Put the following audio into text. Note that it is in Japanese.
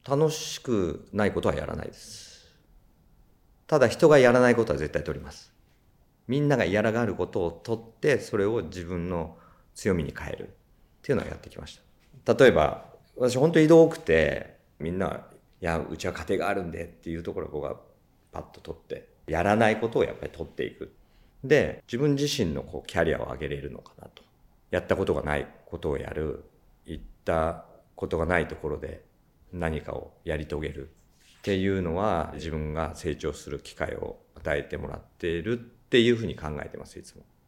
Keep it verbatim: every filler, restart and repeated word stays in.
楽しくないことはやらないです。ただ人がやらないことは絶対取ります。みんなが嫌がることを取って、それを自分の強みに変えるっていうのをやってきました。例えば私本当に移動多くて、みんな、いやうちは家庭があるんでっていうところを僕がパッと取って、やらないことをやっぱり取っていく。で自分自身のこうキャリアを上げれるのかなと。やったことがないことをやる、行ったことがないところで何かをやり遂げるっていうのは、自分が成長する機会を与えてもらっているっていうふうに考えてます、いつも。